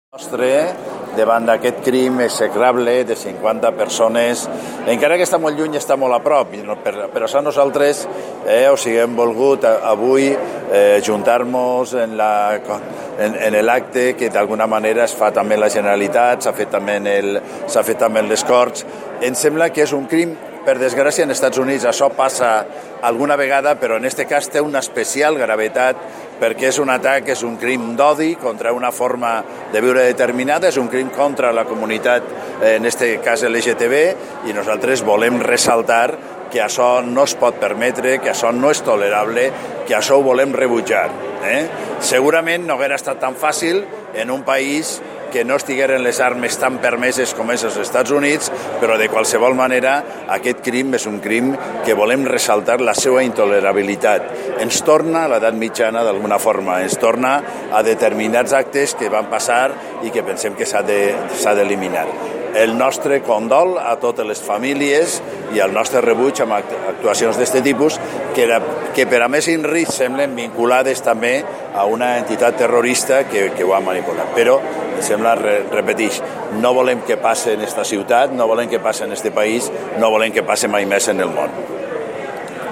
Nostre, davant d'aquest crim execrable de 50 persones, encara que està molt lluny, està molt a prop, però nosaltres hem volgut avui juntar-nos en l'acte que d'alguna manera es fa també la Generalitat, s'ha fet també en les Corts. Em sembla que és un crim, per desgràcia, en els Estats Units això passa alguna vegada, però en aquest cas té una especial gravetat perquè és un atac, és un crim d'odi contra una forma de viure determinada, és un crim contra la comunitat, en aquest cas LGTB, i nosaltres volem ressaltar que això no es pot permetre, que això no és tolerable, que això ho volem rebutjar. Segurament no hauria estat tan fàcil en un país que no estigueren les armes tan permeses com és als Estats Units, però de qualsevol manera aquest crim és un crim que volem ressaltar la seva intolerabilitat. Ens torna a l'edat mitjana d'alguna forma, ens torna a determinats actes que van passar i que pensem que s'ha d'eliminar. El nostre condol a totes les famílies i el nostre rebuig amb actuacions d'aquest tipus que per a més risc semblen vinculades també a una entitat terrorista que ho ha manipulat. Però, em sembla, repeteix, no volem que passe en aquesta ciutat, no volem que passe en aquest país, no volem que passe mai més en el món.